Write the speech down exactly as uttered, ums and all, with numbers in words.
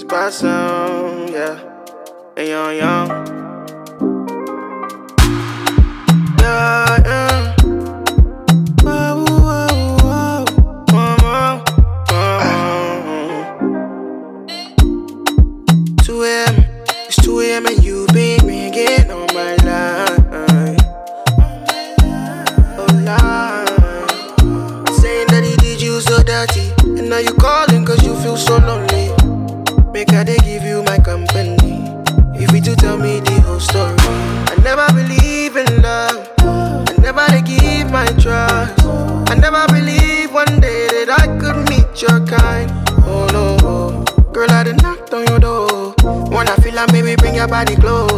passam, yeah. Hey, young, young. Yeah, yeah. Whoa, whoa, whoa. Whoa, whoa, whoa. two a m It's two a m and you been ringing on my line. Oh, line. Saying that he did you so dirty. And now you calling cause you feel so lonely. Make I they give you my company. If you to tell me the whole story. I never believe in love. I never they give my trust. I never believe one day that I could meet your kind. Oh no, girl, I done knocked on your door. Wanna feel like maybe bring your body close.